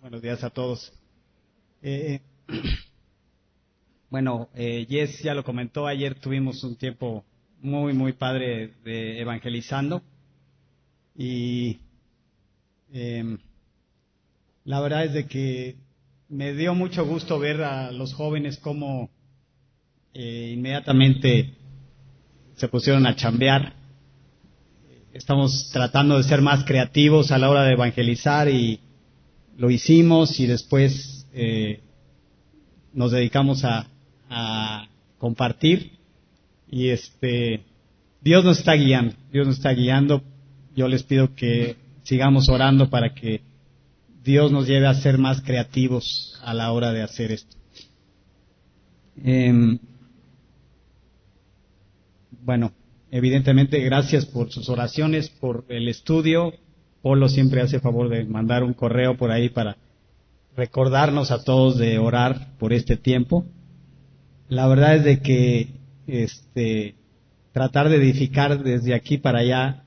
Buenos días a todos. Bueno, Jess ya lo comentó, ayer tuvimos un tiempo muy padre de evangelizando y la verdad es de que me dio mucho gusto ver a los jóvenes cómo inmediatamente se pusieron a chambear. Estamos tratando de ser más creativos a la hora de evangelizar y lo hicimos y después nos dedicamos a compartir y Dios nos está guiando. Yo les pido que sigamos orando para que Dios nos lleve a ser más creativos a la hora de hacer esto. Bueno, evidentemente gracias por sus oraciones, por el estudio. Polo siempre hace favor de mandar un correo por ahí para recordarnos a todos de orar por este tiempo. La verdad es de que tratar de edificar desde aquí para allá,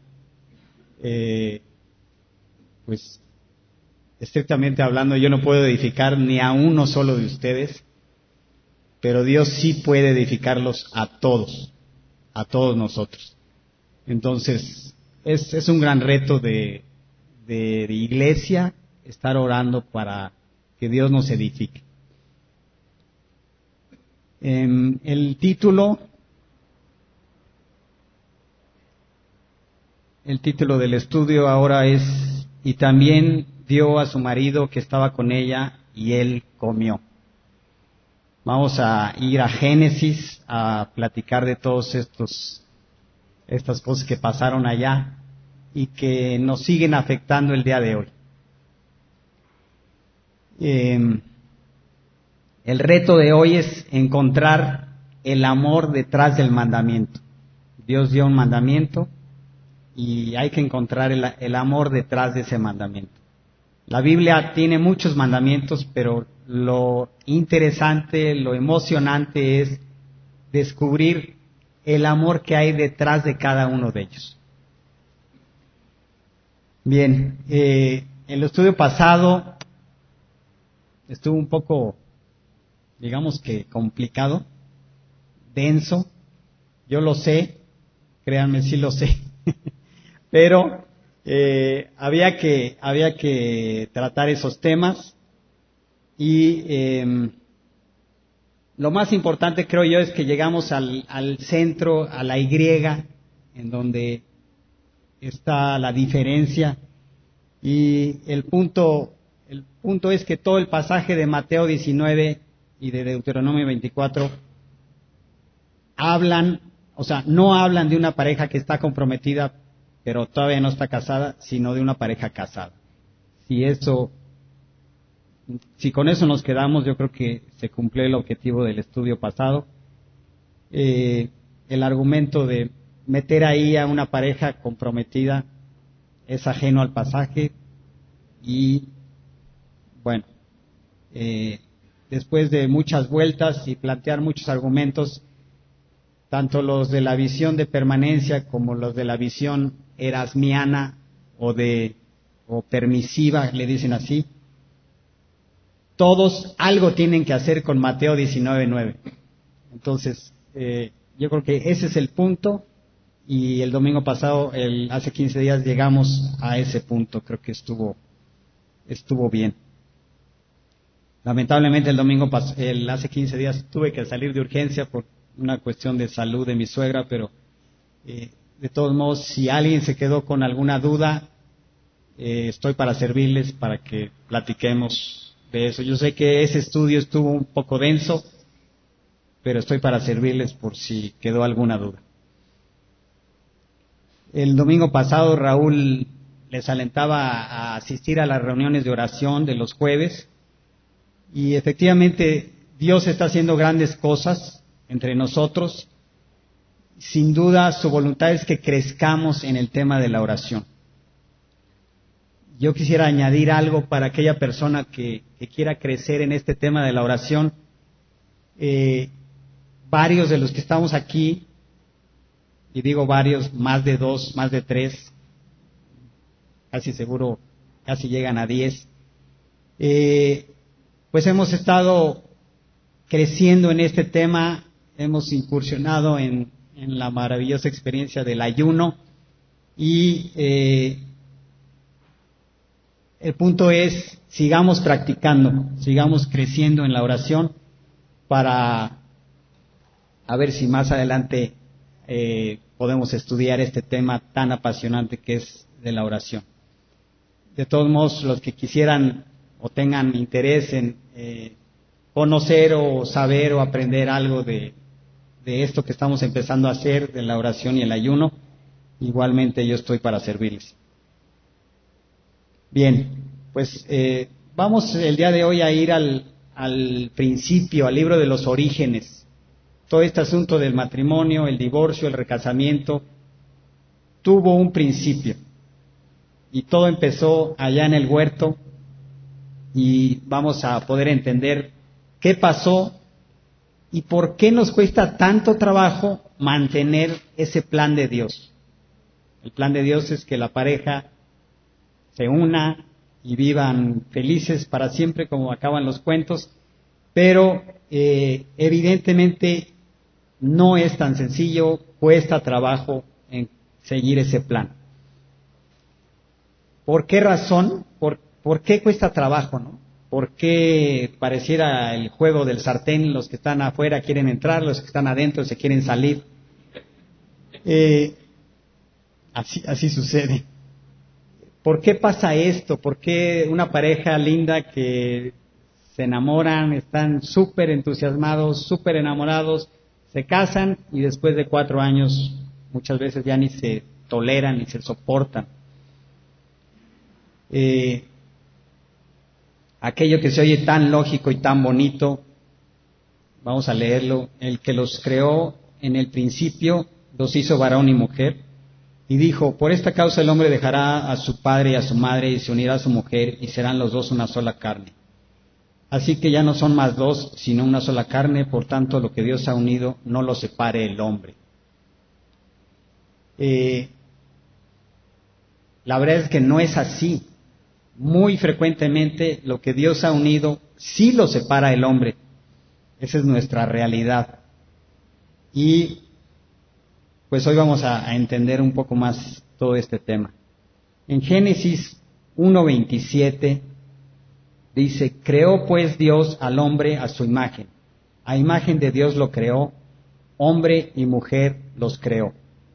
pues estrictamente hablando, yo no puedo edificar ni a uno solo de ustedes, pero Dios sí puede edificarlos a todos nosotros. Entonces, es un gran reto de iglesia estar orando para que Dios nos edifique. El título del estudio ahora es: y también dio a su marido que estaba con ella y él comió. Vamos a ir a Génesis a platicar de todos estas cosas que pasaron allá y que nos siguen afectando el día de hoy. El reto de hoy es encontrar el amor detrás del mandamiento. Dios dio un mandamiento y hay que encontrar el amor detrás de ese mandamiento. La Biblia tiene muchos mandamientos, pero lo interesante, lo emocionante es descubrir el amor que hay detrás de cada uno de ellos. Bien, el estudio pasado estuvo un poco, digamos que complicado, denso. Yo lo sé, créanme, sí lo sé, pero había que tratar esos temas y lo más importante, creo yo, es que llegamos al centro, a la Y, en donde está la diferencia, y el punto es que todo el pasaje de Mateo 19 y de Deuteronomio 24 no hablan de una pareja que está comprometida pero todavía no está casada, sino de una pareja casada. Si con eso nos quedamos, yo creo que se cumplió el objetivo del estudio pasado. El argumento de meter ahí a una pareja comprometida es ajeno al pasaje y, bueno, después de muchas vueltas y plantear muchos argumentos, tanto los de la visión de permanencia como los de la visión erasmiana o permisiva, le dicen así, todos algo tienen que hacer con Mateo 19:9. Entonces, yo creo que ese es el punto, y el domingo pasado, hace 15 días, llegamos a ese punto. Creo que estuvo bien. Lamentablemente hace 15 días tuve que salir de urgencia por una cuestión de salud de mi suegra, pero de todos modos, si alguien se quedó con alguna duda, estoy para servirles, para que platiquemos de eso. Yo sé que ese estudio estuvo un poco denso, pero estoy para servirles por si quedó alguna duda. El domingo pasado Raúl les alentaba a asistir a las reuniones de oración de los jueves, y efectivamente Dios está haciendo grandes cosas entre nosotros. Sin duda su voluntad es que crezcamos en el tema de la oración. Yo quisiera añadir algo para aquella persona que quiera crecer en este tema de la oración. Varios de los que estamos aquí, y digo varios, más de 2, más de 3, casi seguro, casi llegan a 10, Pues hemos estado creciendo en este tema, hemos incursionado en la maravillosa experiencia del ayuno y el punto es, sigamos practicando, sigamos creciendo en la oración para a ver si más adelante podemos estudiar este tema tan apasionante que es de la oración. De todos modos, los que quisieran o tengan interés en conocer o saber o aprender algo de esto que estamos empezando a hacer, de la oración y el ayuno, igualmente yo estoy para servirles. Bien, pues vamos el día de hoy a ir al principio, al libro de los orígenes. Todo este asunto del matrimonio, el divorcio, el recasamiento, tuvo un principio. Y todo empezó allá en el huerto y vamos a poder entender qué pasó y por qué nos cuesta tanto trabajo mantener ese plan de Dios. El plan de Dios es que la pareja se una y vivan felices para siempre, como acaban los cuentos, pero evidentemente no es tan sencillo, cuesta trabajo en seguir ese plan. ¿Por qué razón? ¿Por qué cuesta trabajo, no? ¿Por qué pareciera el juego del sartén? Los que están afuera quieren entrar, los que están adentro se quieren salir. Así sucede. ¿Por qué pasa esto? ¿Por qué una pareja linda que se enamoran, están súper entusiasmados, súper enamorados, se casan y después de 4 años muchas veces ya ni se toleran ni se soportan? Aquello que se oye tan lógico y tan bonito, vamos a leerlo: el que los creó en el principio los hizo varón y mujer, y dijo: por esta causa el hombre dejará a su padre y a su madre y se unirá a su mujer y serán los dos una sola carne. Así que ya no son más dos sino una sola carne, por tanto lo que Dios ha unido no lo separe el hombre. La verdad es que no es así. Muy frecuentemente lo que Dios ha unido sí lo separa el hombre. Esa es nuestra realidad. Y pues hoy vamos a entender un poco más todo este tema. En Génesis 1:27 dice: creó pues Dios al hombre a su imagen. A imagen de Dios lo creó, hombre y mujer los creó.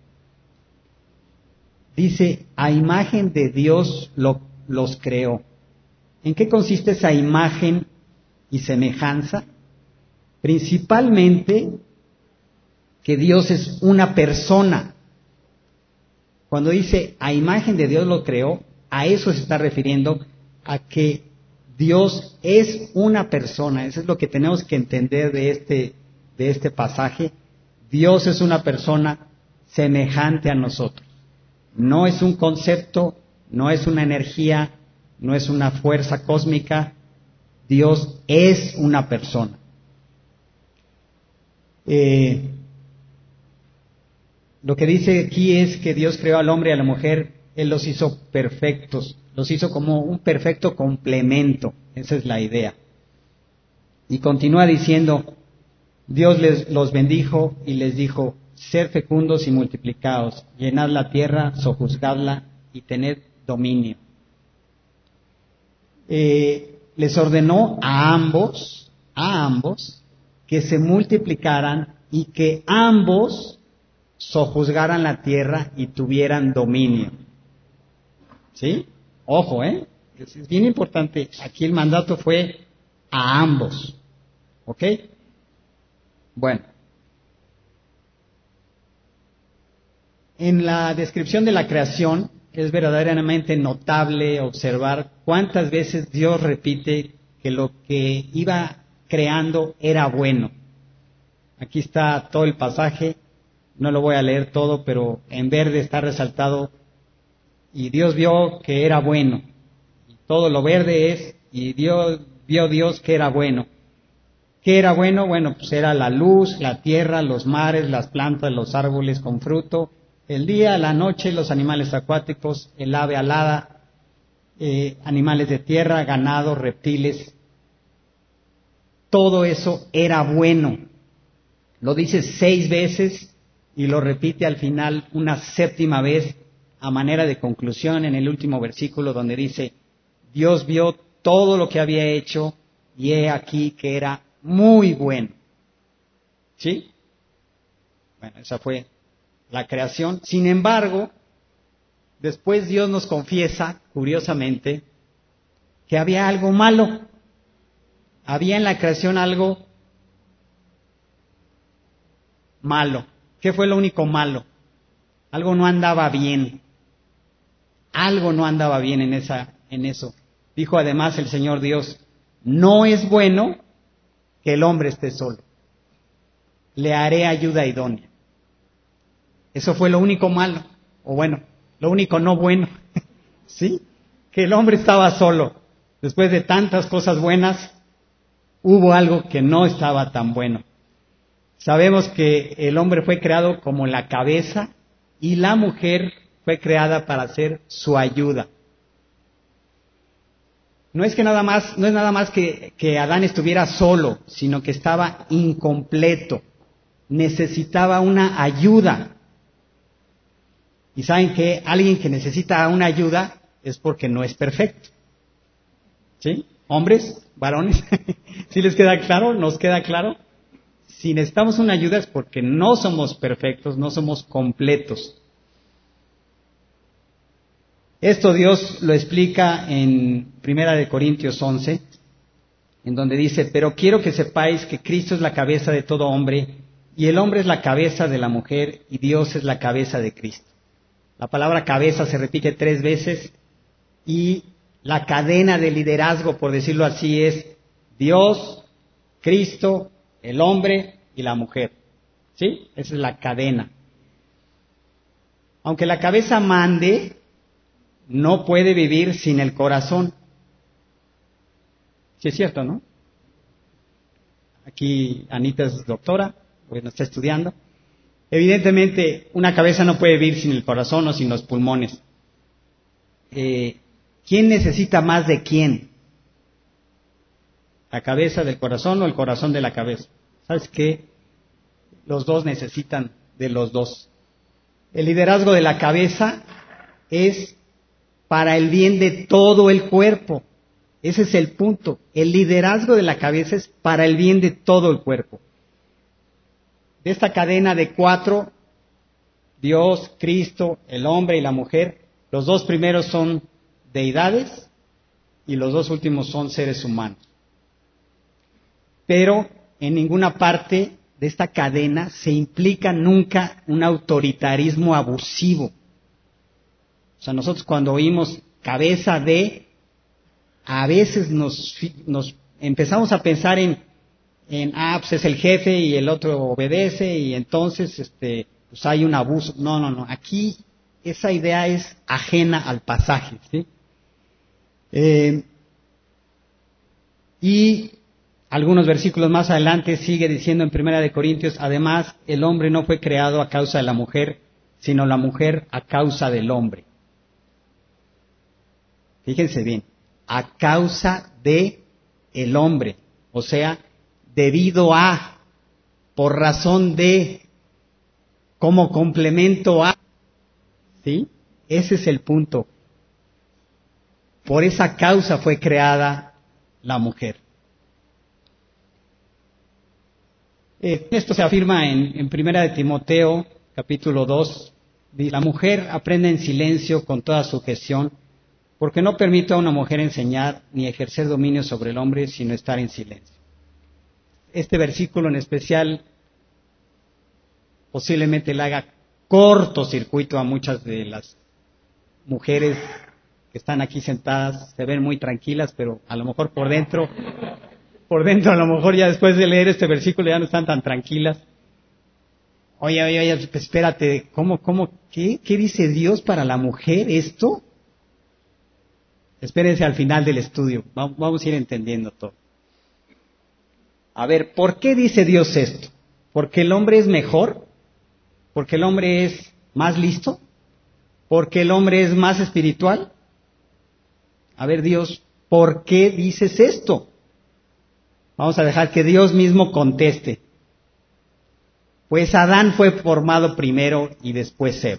Dice, a imagen de Dios los creó. ¿En qué consiste esa imagen y semejanza? Principalmente que Dios es una persona. Cuando dice a imagen de Dios lo creó, a eso se está refiriendo, a que Dios es una persona. Eso es lo que tenemos que entender de este pasaje. Dios es una persona semejante a nosotros. No es un concepto, no es una energía, no es una fuerza cósmica. Dios es una persona. Lo que dice aquí es que Dios creó al hombre y a la mujer, Él los hizo perfectos, los hizo como un perfecto complemento. Esa es la idea. Y continúa diciendo: Dios los bendijo y les dijo: sed fecundos y multiplicaos, llenad la tierra, sojuzgadla y tened dominio. Les ordenó a ambos, que se multiplicaran y que ambos sojuzgaran la tierra y tuvieran dominio. ¿Sí? Ojo, es bien importante. Aquí el mandato fue a ambos. ¿Ok? Bueno. En la descripción de la creación es verdaderamente notable observar cuántas veces Dios repite que lo que iba creando era bueno. Aquí está todo el pasaje, no lo voy a leer todo, pero en verde está resaltado: y Dios vio que era bueno. Y todo lo verde es: y vio Dios que era bueno. ¿Qué era bueno? Bueno, pues era la luz, la tierra, los mares, las plantas, los árboles con fruto, el día, la noche, los animales acuáticos, el ave alada. animales de tierra, ganado, reptiles. Todo eso era bueno. Lo dice 6 veces y lo repite al final una 7ª vez a manera de conclusión en el último versículo donde dice, Dios vio todo lo que había hecho y he aquí que era muy bueno. ¿Sí? Bueno, esa fue la creación. Sin embargo, después Dios nos confiesa, curiosamente, que había algo malo. Había en la creación algo malo. ¿Qué fue lo único malo? Algo no andaba bien. Algo no andaba bien en eso. Dijo además el Señor Dios, no es bueno que el hombre esté solo. Le haré ayuda idónea. Eso fue lo único malo. O bueno, lo único no bueno. ¿Sí? Que el hombre estaba solo. Después de tantas cosas buenas, hubo algo que no estaba tan bueno. Sabemos que el hombre fue creado como la cabeza y la mujer fue creada para ser su ayuda. No es nada más que Adán estuviera solo, sino que estaba incompleto. Necesitaba una ayuda. Y saben que alguien que necesita una ayuda es porque no es perfecto. ¿Sí? Hombres, varones, ¿sí les queda claro? ¿Nos queda claro? Si necesitamos una ayuda es porque no somos perfectos, no somos completos. Esto Dios lo explica en 1 Corintios 11, en donde dice, pero quiero que sepáis que Cristo es la cabeza de todo hombre, y el hombre es la cabeza de la mujer, y Dios es la cabeza de Cristo. La palabra cabeza se repite 3 veces, y la cadena de liderazgo, por decirlo así, es Dios, Cristo, el hombre y la mujer. ¿Sí? Esa es la cadena. Aunque la cabeza mande, no puede vivir sin el corazón. Sí es cierto, ¿no? Aquí Anita es doctora, bueno, está estudiando. Evidentemente, una cabeza no puede vivir sin el corazón o sin los pulmones. ¿Quién necesita más de quién? ¿La cabeza del corazón o el corazón de la cabeza? ¿Sabes qué? Los dos necesitan de los dos. El liderazgo de la cabeza es para el bien de todo el cuerpo. Ese es el punto. El liderazgo de la cabeza es para el bien de todo el cuerpo. De esta cadena de 4, Dios, Cristo, el hombre y la mujer, los 2 primeros son deidades y los 2 últimos son seres humanos. Pero en ninguna parte de esta cadena se implica nunca un autoritarismo abusivo. O sea, nosotros cuando oímos cabeza de, a veces nos empezamos a pensar en pues es el jefe y el otro obedece y entonces pues hay un abuso. No. Aquí esa idea es ajena al pasaje, ¿sí? Y algunos versículos más adelante sigue diciendo en 1 Corintios, además el hombre no fue creado a causa de la mujer, sino la mujer a causa del hombre. Fíjense bien, a causa de el hombre, o sea, debido a, por razón de, como complemento a, ¿sí? Ese es el punto. Por esa causa fue creada la mujer. Esto se afirma en 1 Timoteo, capítulo 2. La mujer aprende en silencio con toda sujeción, porque no permite a una mujer enseñar ni ejercer dominio sobre el hombre, sino estar en silencio. Este versículo en especial posiblemente le haga cortocircuito a muchas de las mujeres que están aquí sentadas, se ven muy tranquilas, pero a lo mejor por dentro a lo mejor ya después de leer este versículo ya no están tan tranquilas. Oye, pues espérate, ¿qué dice Dios para la mujer esto? Espérense al final del estudio, vamos a ir entendiendo todo. A ver, ¿por qué dice Dios esto? ¿Porque el hombre es mejor? ¿Porque el hombre es más listo? ¿Porque el hombre es más espiritual? a ver Dios, ¿por qué dices esto? Vamos a dejar que Dios mismo conteste. Pues Adán fue formado primero y después Eva.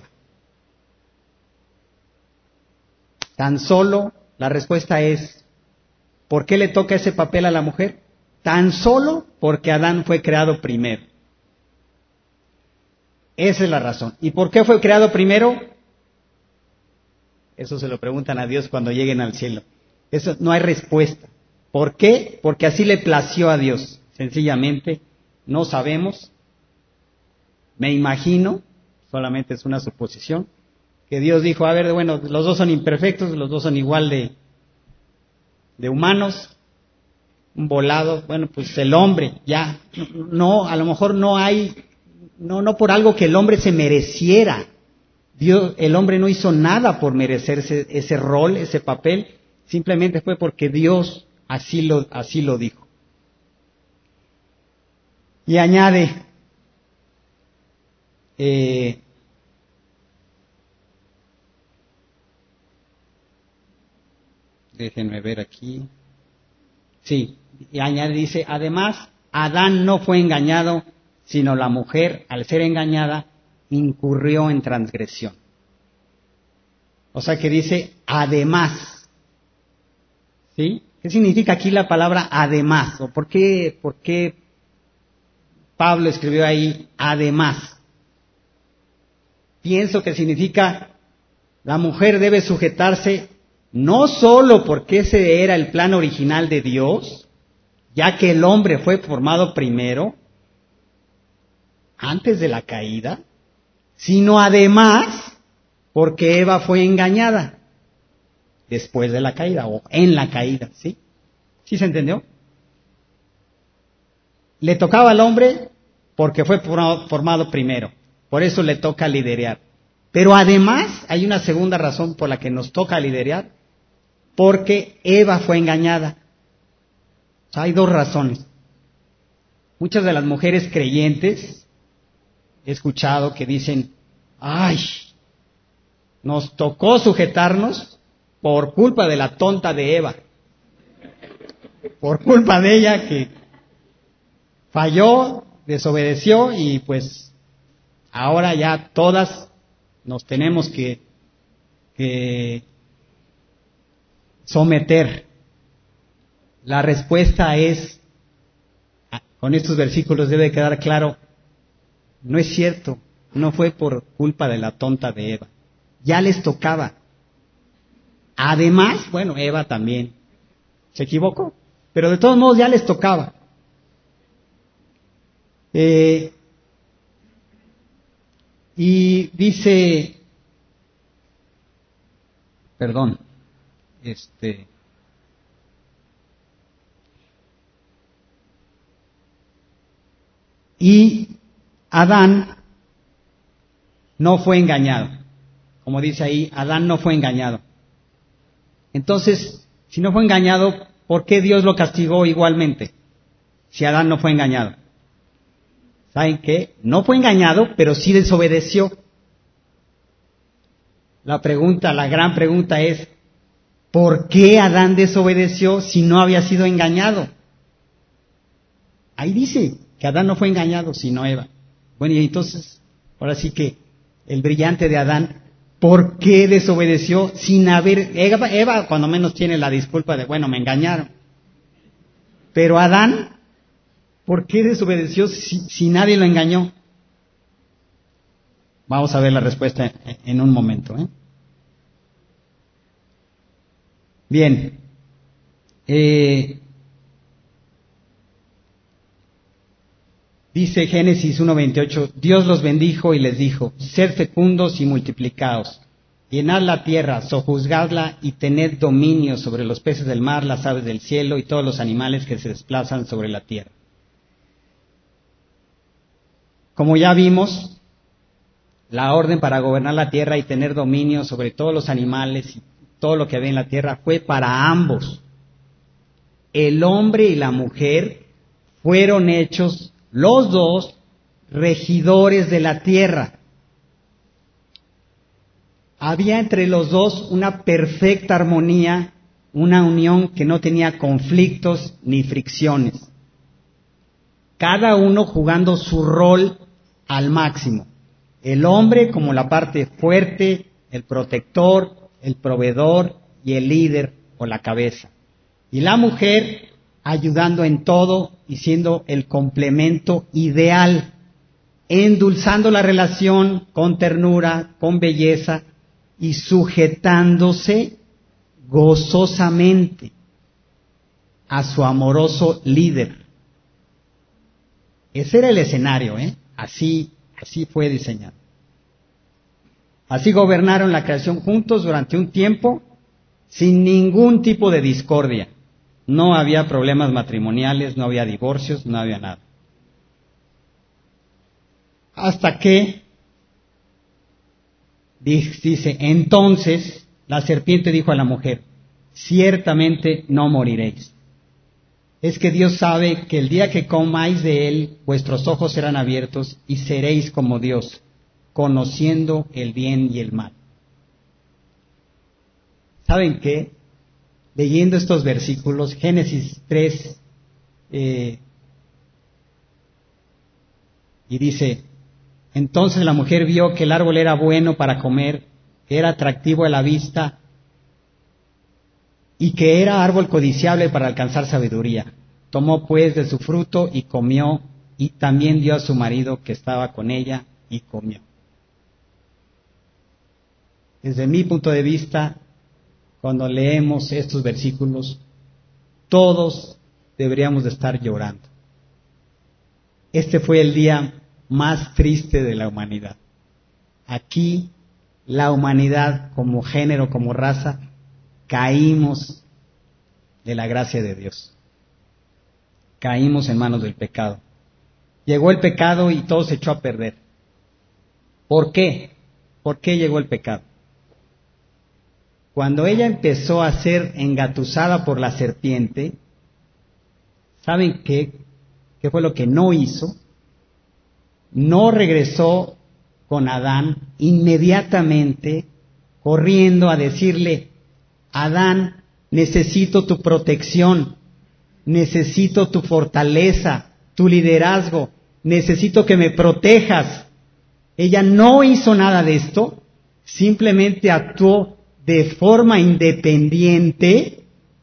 Tan solo, la respuesta es, ¿por qué le toca ese papel a la mujer? Tan solo porque Adán fue creado primero. Esa es la razón. ¿Y por qué fue creado primero? Eso se lo preguntan a Dios cuando lleguen al cielo. Eso no hay respuesta. ¿Por qué? Porque así le plació a Dios. Sencillamente, no sabemos. Me imagino, solamente es una suposición, que Dios dijo, a ver, bueno, los dos son imperfectos, los dos son igual de humanos, un volado, bueno, pues el hombre, ya, no, a lo mejor no hay, no por algo que el hombre se mereciera. Dios, el hombre no hizo nada por merecerse ese rol, ese papel, simplemente fue porque Dios así lo dijo. Y añade, déjenme ver aquí. Sí, y añade, dice, además, Adán no fue engañado, sino la mujer, al ser engañada, incurrió en transgresión. O sea que dice, además. ¿Sí? ¿Qué significa aquí la palabra además? ¿O por qué Pablo escribió ahí además? Pienso que significa, la mujer debe sujetarse no solo porque ese era el plan original de Dios, ya que el hombre fue formado primero, antes de la caída, sino además porque Eva fue engañada después de la caída o en la caída, ¿sí? ¿Sí se entendió? Le tocaba al hombre porque fue formado primero, por eso le toca liderar. Pero además hay una segunda razón por la que nos toca liderar, porque Eva fue engañada. O sea, hay dos razones. Muchas de las mujeres creyentes he escuchado que dicen, ay, nos tocó sujetarnos por culpa de la tonta de Eva, por culpa de ella que falló, desobedeció y pues ahora ya todas nos tenemos que someter. La respuesta es, con estos versículos debe quedar claro, no es cierto, no fue por culpa de la tonta de Eva, ya les tocaba. Además, bueno, Eva también se equivocó, pero de todos modos ya les tocaba. Y dice, perdón, y Adán no fue engañado. Como dice ahí, Adán no fue engañado. Entonces, si no fue engañado, ¿por qué Dios lo castigó igualmente? Si Adán no fue engañado. ¿Saben qué? No fue engañado, pero sí desobedeció. La gran pregunta es, ¿por qué Adán desobedeció si no había sido engañado? Ahí dice que Adán no fue engañado, sino Eva. Bueno, y entonces, ahora sí que el brillante de Adán, ¿por qué desobedeció sin haber... Eva cuando menos tiene la disculpa de, bueno, me engañaron. Pero Adán, ¿por qué desobedeció si nadie lo engañó? Vamos a ver la respuesta en un momento. Bien. Dice Génesis 1:28, Dios los bendijo y les dijo, sed fecundos y multiplicaos, llenad la tierra, sojuzgadla y tened dominio sobre los peces del mar, las aves del cielo y todos los animales que se desplazan sobre la tierra. Como ya vimos, la orden para gobernar la tierra y tener dominio sobre todos los animales y todo lo que había en la tierra fue para ambos. El hombre y la mujer fueron hechos los dos regidores de la tierra. Había entre los dos una perfecta armonía una unión que no tenía conflictos ni fricciones. Cada uno jugando su rol al máximo. El hombre como la parte fuerte, el protector, el proveedor y el líder o la cabeza. Y la mujer ayudando en todo y siendo el complemento ideal, endulzando la relación con ternura, con belleza y sujetándose gozosamente a su amoroso líder. Ese era el escenario, Así fue diseñado. Así gobernaron la creación juntos durante un tiempo, sin ningún tipo de discordia. No había problemas matrimoniales, no había divorcios, no había nada. Hasta que, dice, entonces la serpiente dijo a la mujer, ciertamente no moriréis. Es que Dios sabe que el día que comáis de él, vuestros ojos serán abiertos y seréis como Dios, conociendo el bien y el mal. ¿Saben qué? Leyendo estos versículos, Génesis 3, y dice, entonces la mujer vio que el árbol era bueno para comer, que era atractivo a la vista y que era árbol codiciable para alcanzar sabiduría. Tomó pues de su fruto y comió, y también dio a su marido que estaba con ella y comió. Desde mi punto de vista, cuando leemos estos versículos, todos deberíamos de estar llorando. Este fue el día más triste de la humanidad. Aquí, la humanidad como género, como raza, caímos de la gracia de Dios. Caímos en manos del pecado. Llegó el pecado y todo se echó a perder. ¿Por qué? ¿Por qué llegó el pecado? Cuando ella empezó a ser engatusada por la serpiente, ¿saben qué? ¿Qué fue lo que no hizo? No regresó con Adán inmediatamente corriendo a decirle, Adán, necesito tu protección, necesito tu fortaleza, tu liderazgo, necesito que me protejas. Ella no hizo nada de esto, simplemente actuó de forma independiente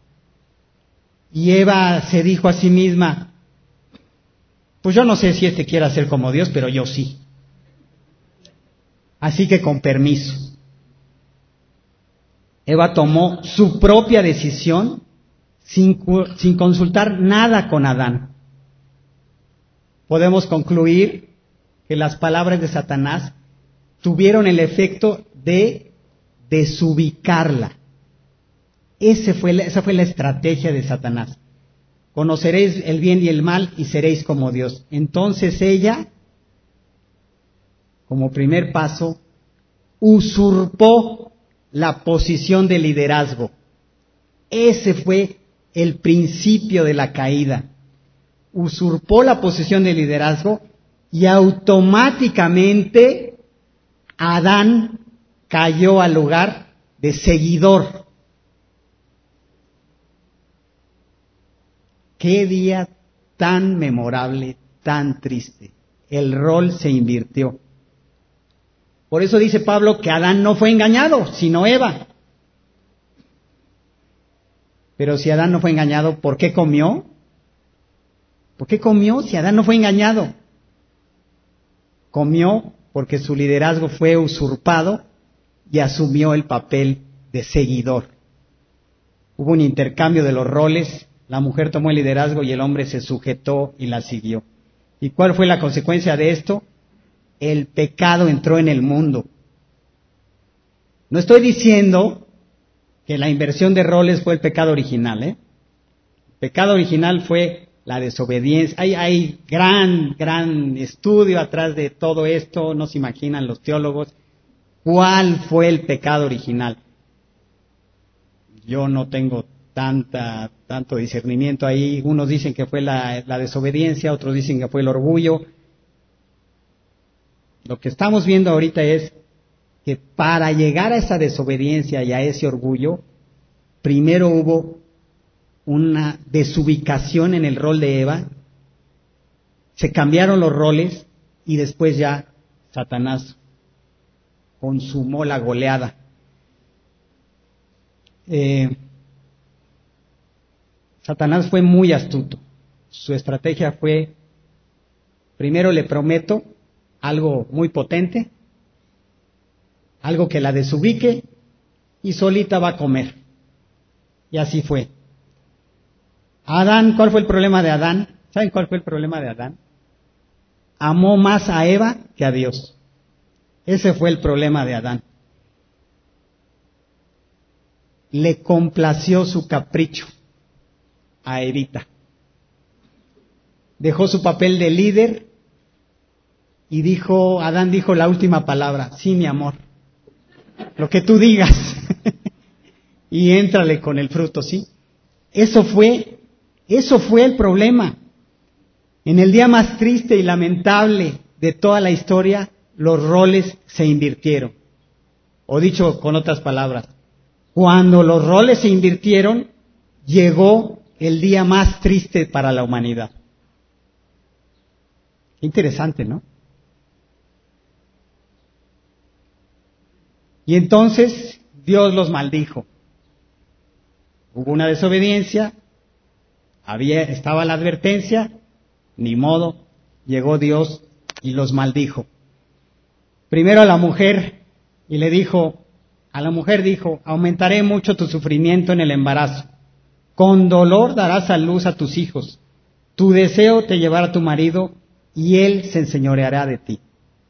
y Eva se dijo a sí misma, pues yo no sé si este quiera ser como Dios, pero yo sí. Así que con permiso. Eva tomó su propia decisión sin consultar nada con Adán. Podemos concluir que las palabras de Satanás tuvieron el efecto de desubicarla. Esa fue la estrategia de Satanás. Conoceréis el bien y el mal y seréis como Dios. Entonces ella, como primer paso, usurpó la posición de liderazgo. Ese fue el principio de la caída. Usurpó la posición de liderazgo y automáticamente Adán cayó al lugar de seguidor. Qué día tan memorable, tan triste. El rol se invirtió. Por eso dice Pablo que Adán no fue engañado, sino Eva. Pero si Adán no fue engañado, ¿por qué comió? ¿Por qué comió si Adán no fue engañado? Comió porque su liderazgo fue usurpado y asumió el papel de seguidor. Hubo un intercambio de los roles, la mujer tomó el liderazgo y el hombre se sujetó y la siguió. ¿Y cuál fue la consecuencia de esto? El pecado entró en el mundo. No estoy diciendo que la inversión de roles fue el pecado original, El pecado original fue la desobediencia. Hay gran estudio atrás de todo esto, no se imaginan los teólogos cuál fue el pecado original. Yo no tengo tanto discernimiento ahí. Unos dicen que fue la desobediencia, otros dicen que fue el orgullo. Lo que estamos viendo ahorita es que para llegar a esa desobediencia y a ese orgullo, primero hubo una desubicación en el rol de Eva, se cambiaron los roles y después ya Satanás consumó la goleada. Satanás fue muy astuto. Su estrategia fue: primero le prometo algo muy potente, algo que la desubique y solita va a comer. Y así fue. Adán, ¿cuál fue el problema de Adán? ¿Saben cuál fue el problema de Adán? Amó más a Eva que a Dios. Ese fue el problema de Adán. Le complació su capricho a Evita. Dejó su papel de líder y Adán dijo la última palabra: sí, mi amor, lo que tú digas. Y éntrale con el fruto, ¿sí? Eso fue el problema. En el día más triste y lamentable de toda la historia, los roles se invirtieron. O dicho con otras palabras, cuando los roles se invirtieron, llegó el día más triste para la humanidad. Interesante, ¿no? Y entonces Dios los maldijo. Hubo una desobediencia, estaba la advertencia, ni modo, llegó Dios y los maldijo. Primero a la mujer, y a la mujer dijo: aumentaré mucho tu sufrimiento en el embarazo, con dolor darás a luz a tus hijos, tu deseo te llevará a tu marido, y él se enseñoreará de ti.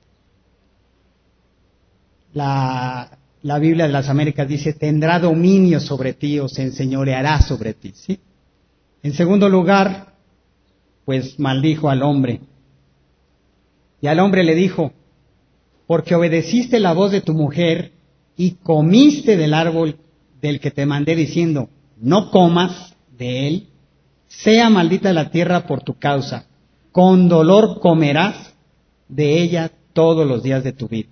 La Biblia de las Américas dice: tendrá dominio sobre ti o se enseñoreará sobre ti, ¿sí? En segundo lugar, pues maldijo al hombre. Y al hombre le dijo: porque obedeciste la voz de tu mujer y comiste del árbol del que te mandé diciendo: no comas de él, sea maldita la tierra por tu causa, con dolor comerás de ella todos los días de tu vida.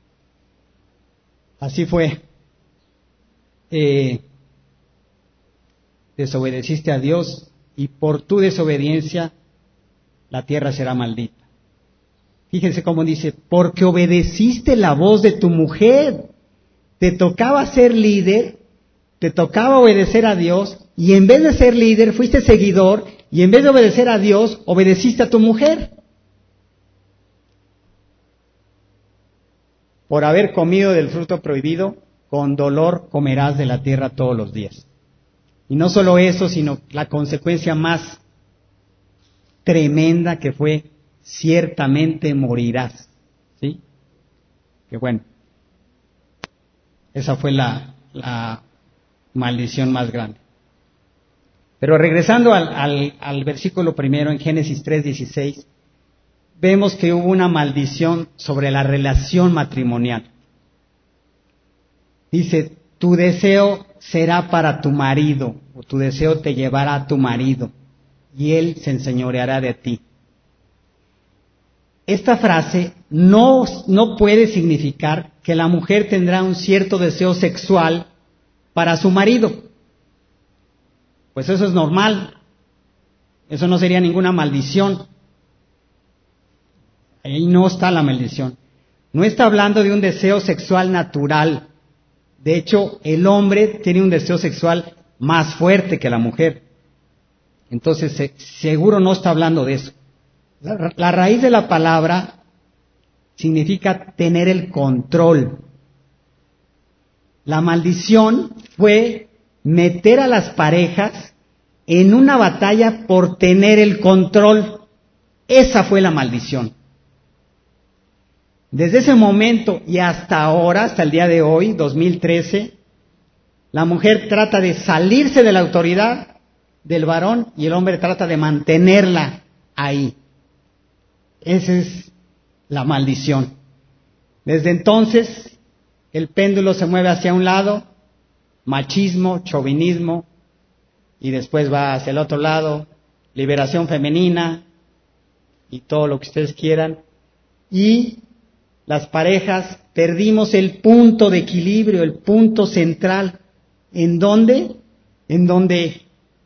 Así fue. Desobedeciste a Dios y por tu desobediencia la tierra será maldita. Fíjense cómo dice: porque obedeciste la voz de tu mujer. Te tocaba ser líder, te tocaba obedecer a Dios, y en vez de ser líder fuiste seguidor, y en vez de obedecer a Dios obedeciste a tu mujer. Por haber comido del fruto prohibido, con dolor comerás de la tierra todos los días. Y no solo eso, sino la consecuencia más tremenda que fue: ciertamente morirás. ¿Sí? Que bueno, esa fue la maldición más grande. Pero regresando al versículo primero, en Génesis 3:16, vemos que hubo una maldición sobre la relación matrimonial. Dice: tu deseo será para tu marido, o tu deseo te llevará a tu marido, y él se enseñoreará de ti. Esta frase no puede significar que la mujer tendrá un cierto deseo sexual para su marido. Pues eso es normal. Eso no sería ninguna maldición. Ahí no está la maldición. No está hablando de un deseo sexual natural. De hecho, el hombre tiene un deseo sexual más fuerte que la mujer. Entonces, seguro no está hablando de eso. La raíz de la palabra significa tener el control. La maldición fue meter a las parejas en una batalla por tener el control. Esa fue la maldición. Desde ese momento y hasta ahora, hasta el día de hoy, 2013, la mujer trata de salirse de la autoridad del varón y el hombre trata de mantenerla ahí. Esa es la maldición. Desde entonces, el péndulo se mueve hacia un lado, machismo, chauvinismo, y después va hacia el otro lado, liberación femenina y todo lo que ustedes quieran. Y las parejas perdimos el punto de equilibrio, el punto central. ¿En dónde? en donde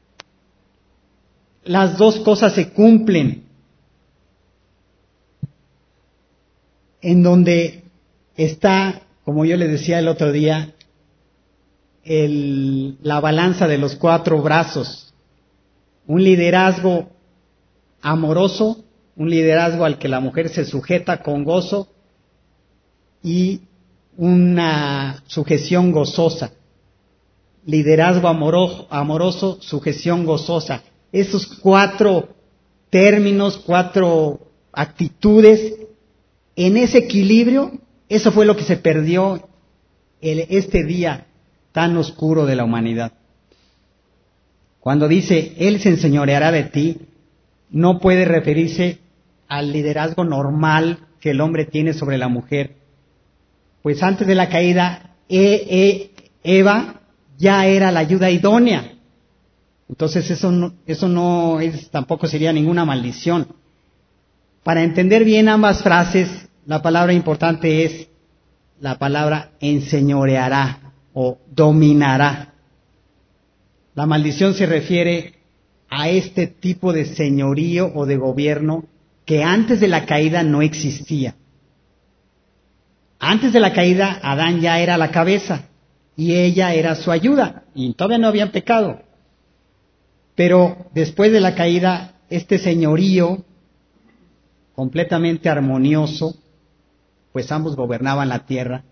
las dos cosas se cumplen, en donde está, como yo les decía el otro día, la balanza de los 4 brazos, un liderazgo amoroso, un liderazgo al que la mujer se sujeta con gozo y una sujeción gozosa. Liderazgo amoroso, sujeción gozosa. Esos 4 términos, 4 actitudes, en ese equilibrio, eso fue lo que se perdió este día tan oscuro de la humanidad. Cuando dice, Él se enseñoreará de ti, no puede referirse al liderazgo normal que el hombre tiene sobre la mujer. Pues antes de la caída, Eva ya era la ayuda idónea. Entonces eso no es, tampoco sería ninguna maldición. Para entender bien ambas frases, la palabra importante es la palabra enseñoreará o dominará. La maldición se refiere a este tipo de señorío o de gobierno que antes de la caída no existía. Antes de la caída, Adán ya era la cabeza y ella era su ayuda, y todavía no habían pecado. Pero después de la caída, este señorío completamente armonioso, pues ambos gobernaban la tierra,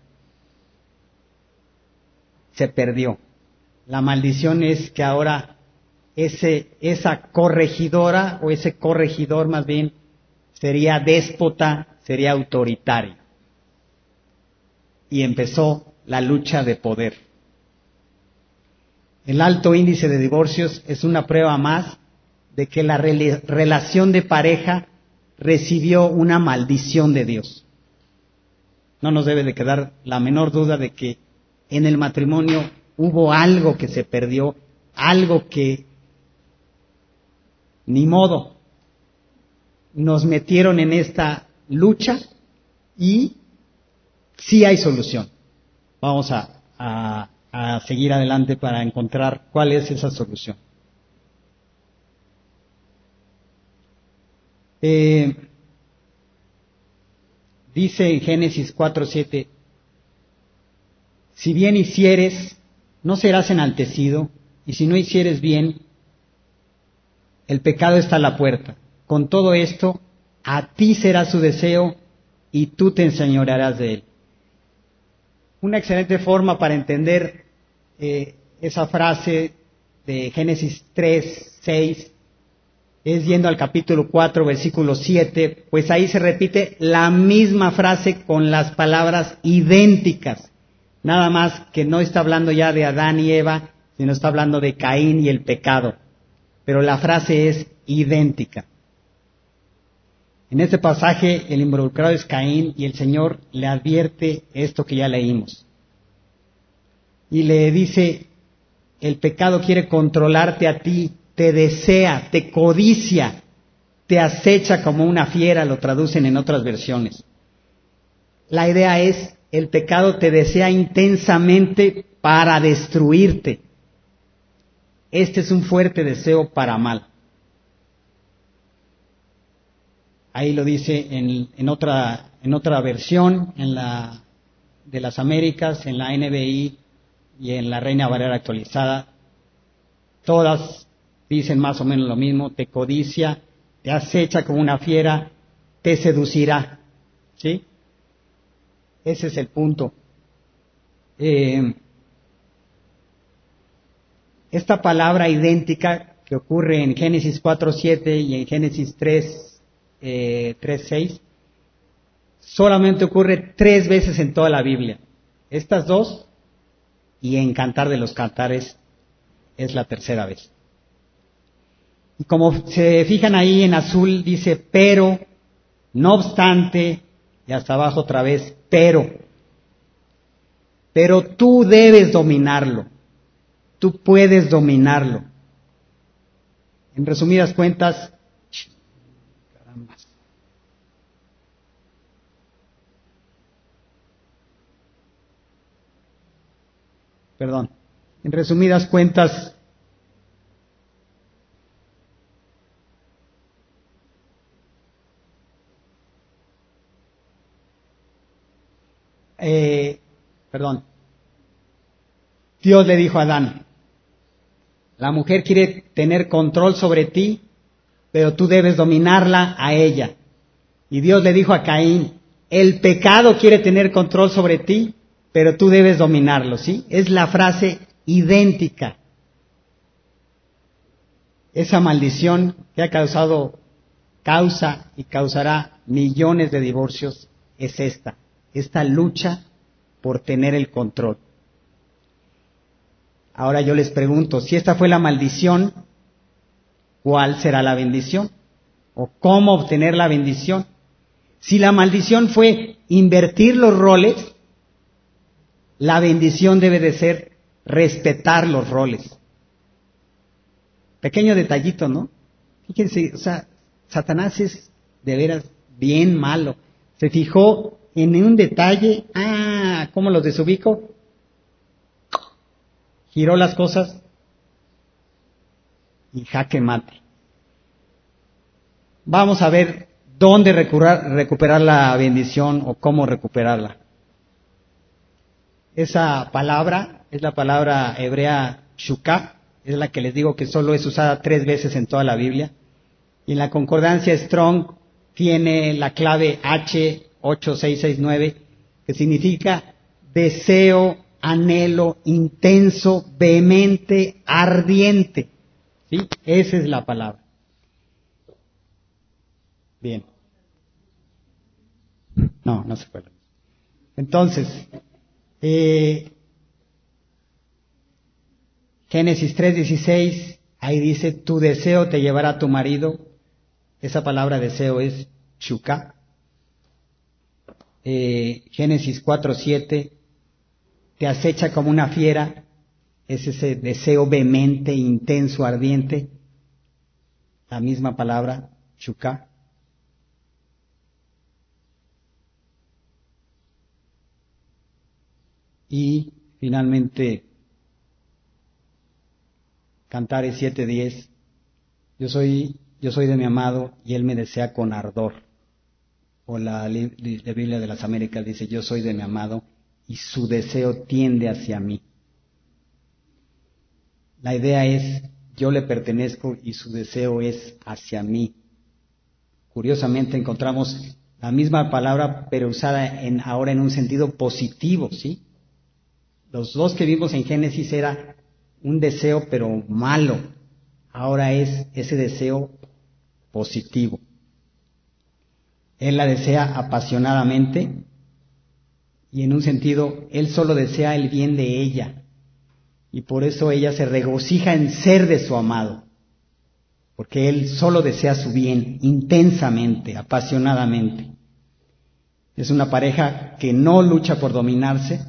se perdió. La maldición es que ahora esa corregidora o ese corregidor más bien sería déspota, sería autoritario. Y empezó la lucha de poder. El alto índice de divorcios es una prueba más de que la relación de pareja recibió una maldición de Dios. No nos debe de quedar la menor duda de que en el matrimonio hubo algo que se perdió, algo que ni modo, nos metieron en esta lucha y sí hay solución. Vamos a seguir adelante para encontrar cuál es esa solución. Dice en Génesis 4:7, si bien hicieres, no serás enaltecido, y si no hicieres bien, el pecado está a la puerta. Con todo esto, a ti será su deseo, y tú te enseñorearás de él. Una excelente forma para entender esa frase de Génesis 3:6 es yendo al capítulo 4, versículo 7, pues ahí se repite la misma frase con las palabras idénticas. Nada más que no está hablando ya de Adán y Eva, sino está hablando de Caín y el pecado. Pero la frase es idéntica. En este pasaje el involucrado es Caín y el Señor le advierte esto que ya leímos. Y le dice, el pecado quiere controlarte a ti, te desea, te codicia, te acecha como una fiera, lo traducen en otras versiones. La idea es, el pecado te desea intensamente para destruirte. Este es un fuerte deseo para mal. Ahí lo dice en otra versión, de las Américas, en la NBI y en la Reina Valera actualizada. Todas dicen más o menos lo mismo, te codicia, te acecha como una fiera, te seducirá. ¿Sí? Ese es el punto. Esta palabra idéntica que ocurre en Génesis 4:7 y en Génesis 3:6, solamente ocurre 3 veces en toda la Biblia. Estas 2 y en Cantar de los Cantares es la 3.ª vez. Y como se fijan ahí en azul dice pero, no obstante, y hasta abajo otra vez pero tú debes dominarlo, tú puedes dominarlo. En resumidas cuentas, en resumidas cuentas, perdón, Dios le dijo a Adán, la mujer quiere tener control sobre ti, pero tú debes dominarla a ella. Y Dios le dijo a Caín, el pecado quiere tener control sobre ti, pero tú debes dominarlo, ¿sí? Es la frase idéntica. Esa maldición que ha causa y causará millones de divorcios es esta lucha por tener el control. Ahora yo les pregunto, si esta fue la maldición, ¿cuál será la bendición? ¿O cómo obtener la bendición? Si la maldición fue invertir los roles, la bendición debe de ser respetar los roles. Pequeño detallito, ¿no? Fíjense, o sea, Satanás es de veras bien malo. Se fijó en un detalle, ¿cómo los desubico? Giró las cosas y jaque mate. Vamos a ver dónde recuperar la bendición o cómo recuperarla. Esa palabra es la palabra hebrea shukah, es la que les digo que solo es usada 3 veces en toda la Biblia. Y en la concordancia Strong tiene la clave H8669, que significa deseo, anhelo, intenso, vehemente, ardiente. ¿Sí? Esa es la palabra. Bien. No se puede. Entonces, Génesis 3:16, ahí dice, tu deseo te llevará a tu marido. Esa palabra deseo es shukah. Génesis 4:7, te acecha como una fiera, es ese deseo vehemente, intenso, ardiente. La misma palabra, shukah. Y finalmente, Cantares 7:10, yo soy de mi amado y él me desea con ardor. O la Biblia de las Américas dice, yo soy de mi amado y su deseo tiende hacia mí. La idea es, yo le pertenezco y su deseo es hacia mí. Curiosamente encontramos la misma palabra, pero usada ahora en un sentido positivo, ¿sí? Los dos que vimos en Génesis era un deseo, pero malo. Ahora es ese deseo positivo. Él la desea apasionadamente y en un sentido, él solo desea el bien de ella. Y por eso ella se regocija en ser de su amado. Porque él solo desea su bien, intensamente, apasionadamente. Es una pareja que no lucha por dominarse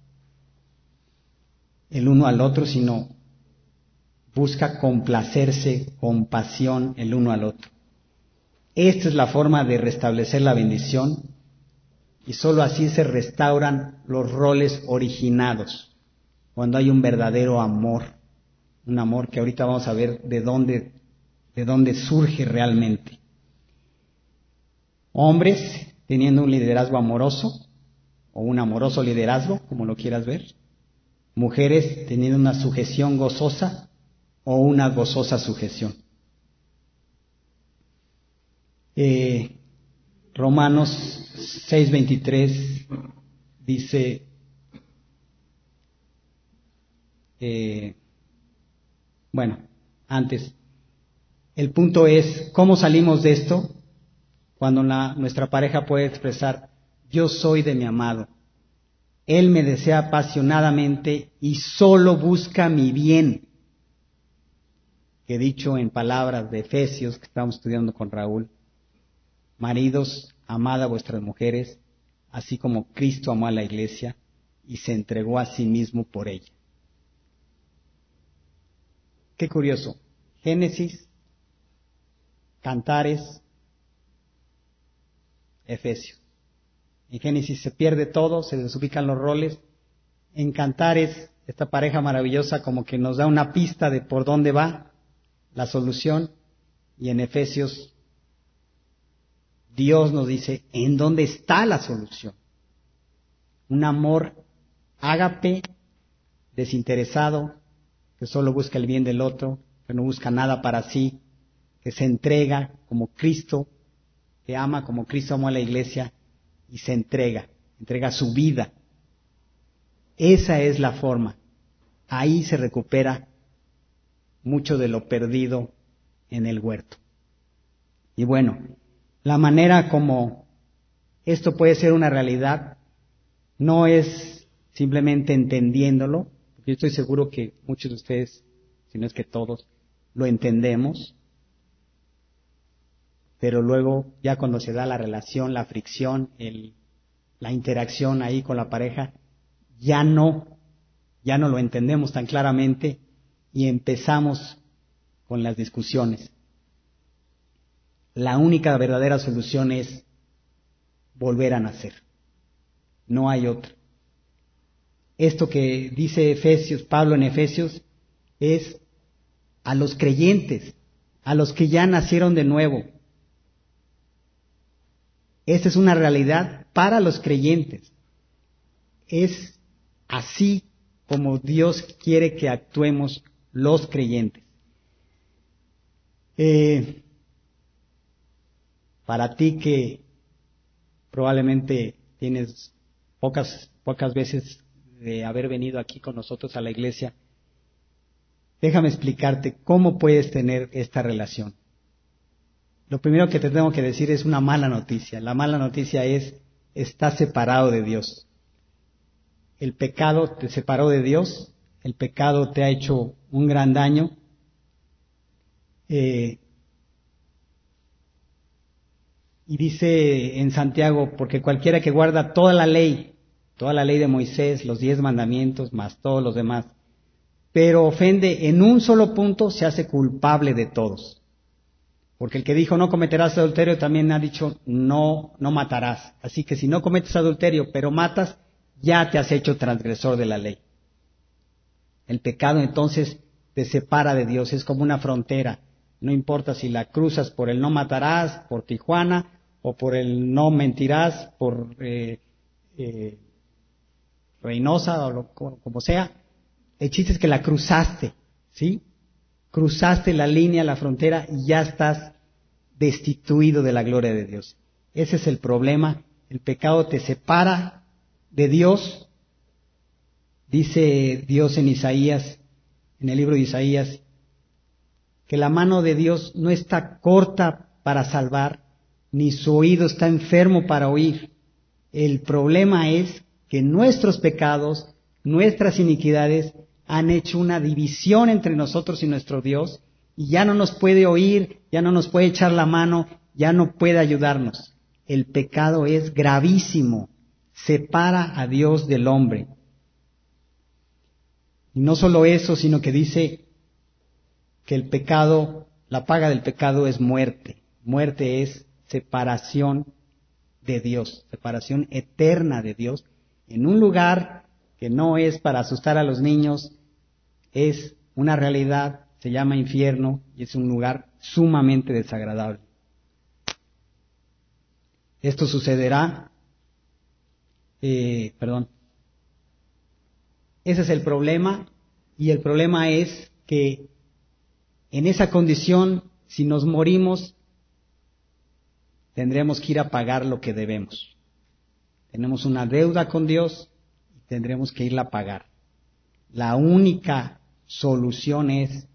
el uno al otro, sino busca complacerse con pasión el uno al otro. Esta es la forma de restablecer la bendición y sólo así se restauran los roles originados, cuando hay un verdadero amor, un amor que ahorita vamos a ver de dónde surge realmente. Hombres teniendo un liderazgo amoroso o un amoroso liderazgo, como lo quieras ver. Mujeres teniendo una sujeción gozosa o una gozosa sujeción. Romanos 6:23 dice, antes, el punto es, ¿cómo salimos de esto? Cuando nuestra pareja puede expresar, yo soy de mi amado, él me desea apasionadamente y solo busca mi bien. Que dicho en palabras de Efesios, que estamos estudiando con Raúl, maridos, amad a vuestras mujeres, así como Cristo amó a la iglesia y se entregó a sí mismo por ella. Qué curioso. Génesis, Cantares, Efesios. En Génesis se pierde todo, se desubican los roles. En Cantares, esta pareja maravillosa como que nos da una pista de por dónde va la solución. Y en Efesios, Dios nos dice en dónde está la solución. un amor ágape, desinteresado, que solo busca el bien del otro, que no busca nada para sí, que se entrega como Cristo, que ama como Cristo amó a la iglesia y se entrega su vida. Esa es la forma. Ahí se recupera mucho de lo perdido en el huerto. Y bueno, la manera como esto puede ser una realidad no es simplemente entendiéndolo. Yo estoy seguro que muchos de ustedes, si no es que todos, lo entendemos. Pero luego, ya cuando se da la relación, la fricción, la interacción ahí con la pareja, ya no lo entendemos tan claramente y empezamos con las discusiones. La única verdadera solución es volver a nacer. No hay otra. Esto que dice Pablo en Efesios, es a los creyentes, a los que ya nacieron de nuevo. Esta es una realidad para los creyentes. Es así como Dios quiere que actuemos los creyentes. Para ti que probablemente tienes pocas veces de haber venido aquí con nosotros a la iglesia, déjame explicarte cómo puedes tener esta relación. Lo primero que te tengo que decir es una mala noticia. La mala noticia es, estás separado de Dios. El pecado te separó de Dios, el pecado te ha hecho un gran daño. Y dice en Santiago, porque cualquiera que guarda toda la ley de Moisés, los 10 mandamientos, más todos los demás, pero ofende en un solo punto, se hace culpable de todos. Porque el que dijo no cometerás adulterio también ha dicho no matarás. Así que si no cometes adulterio pero matas, ya te has hecho transgresor de la ley. El pecado entonces te separa de Dios, es como una frontera. No importa si la cruzas por el no matarás, por Tijuana, o por el no mentirás, por Reynosa, o como sea. El chiste es que la cruzaste, ¿sí? Cruzaste la línea, la frontera, y ya estás destituido de la gloria de Dios. Ese es el problema. El pecado te separa de Dios. Dice Dios en Isaías, en el libro de Isaías, que la mano de Dios no está corta para salvar, ni su oído está enfermo para oír. El problema es que nuestros pecados, nuestras iniquidades, han hecho una división entre nosotros y nuestro Dios, y ya no nos puede oír, ya no nos puede echar la mano, ya no puede ayudarnos. El pecado es gravísimo, separa a Dios del hombre. Y no solo eso, sino que dice que el pecado, la paga del pecado es muerte. Muerte es separación de Dios, separación eterna de Dios, en un lugar que no es para asustar a los niños, es una realidad, se llama infierno y es un lugar sumamente desagradable. Esto sucederá, ese es el problema, y el problema es que en esa condición, si nos morimos, tendremos que ir a pagar lo que debemos. Tenemos una deuda con Dios y tendremos que irla a pagar. La única solución es